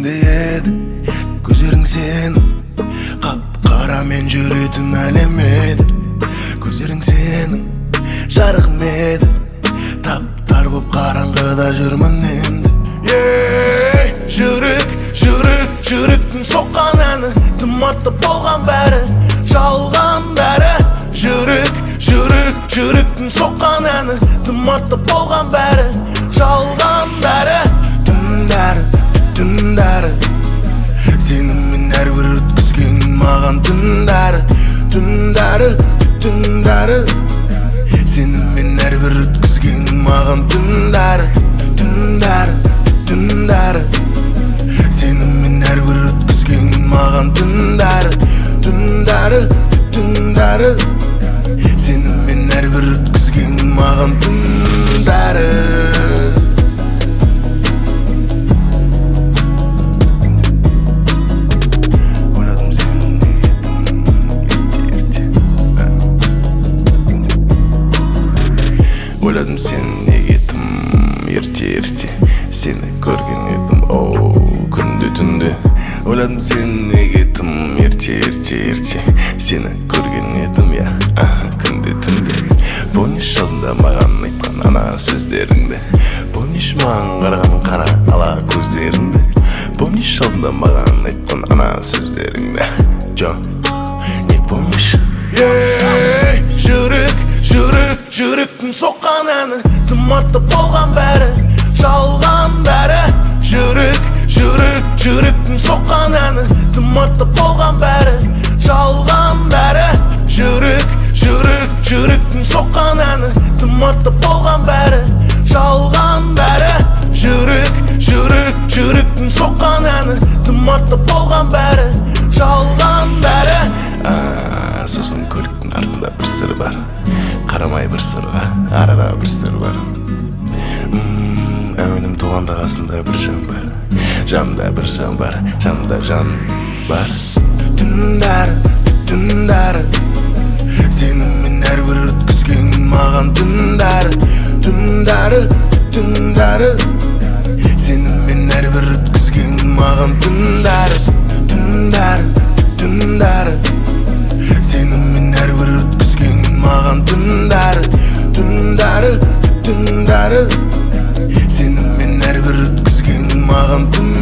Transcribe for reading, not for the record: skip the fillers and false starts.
есімде еді көздерің сенің қап-қара мен жүретін әлем еді көздерің сенің жарығым еді таптар боп қараңғыда жүрмін енді жүректің соққан әні тым артта болған бәрі жалған бәрі жүректің соққан әні тым артта болған бәрі жалған бәрі түндәрі сеніммен әрбір өткізген маған түндәрі сеніммен әрбір өткізген маған түндәрі сеніммен әрбір өткізген маған түндәрі сеніммен әрбір өткізген маған түндәрі ойладым сен неге тым ерте сені көрген едім күнде түнде ойладым сен неге тым ерте сені көрген едім күнде түнде помнишь жолда маған айтқан ана сөздеріңді помнишь маған қараған қара ала көздеріңді помнишь жолда маған айтқан ана сөздеріңді жо не помнишь жүректің соққан әні тым артта болған бәрі жалған бәрі жүректің соққан әні тым артта болған бәрі жалған бәрі жүректің соққан әні тым артта болған бәрі жалған бәрі жүректің соққан әні тым артта болған бәрі жалған бәрі сосын көліктің артында бір сыр бар қарамай бір сырға арада бір сыр бар әуенім туғанда қасымда бір жан бар жанымда бір жан бар жанымда жан бар түндәрі сеніммен әрбір өткізген маған түндәрі сеніммен әрбір өткізген маған түндәрі сеніммен әрбір өткізген маған түндәрі сеніммен әрбір өткізген маған түндәрі